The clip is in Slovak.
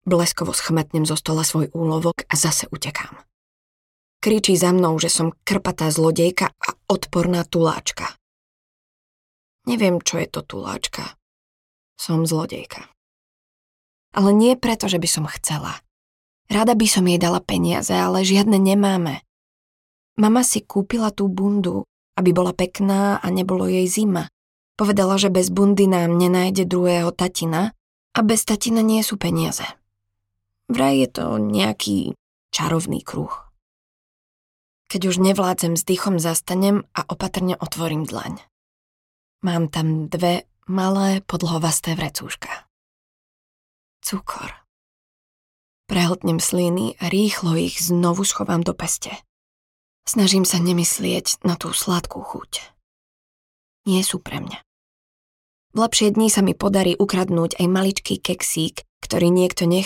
Bleskovo schmetnem zo stola svoj úlovok a zase utekám. Kričí za mnou, že som krpatá zlodejka a odporná tuláčka. Neviem, čo je to tuláčka. Som zlodejka. Ale nie preto, že by som chcela. Rada by som jej dala peniaze, ale žiadne nemáme. Mama si kúpila tú bundu, aby bola pekná a nebolo jej zima. Povedala, že bez bundy nám nenájde druhého tatina a bez tatina nie sú peniaze. Vraj je to nejaký čarovný kruh. Keď už nevládzem, s dýchom zastanem a opatrne otvorím dlaň. Mám tam 2 malé podlhovasté vrecúška. Cukor. Prehltnem sliny a rýchlo ich znovu schovám do peste. Snažím sa nemyslieť na tú sladkú chuť. Nie sú pre mňa. V lepšie dni sa mi podarí ukradnúť aj maličký keksík, ktorý niekto nechá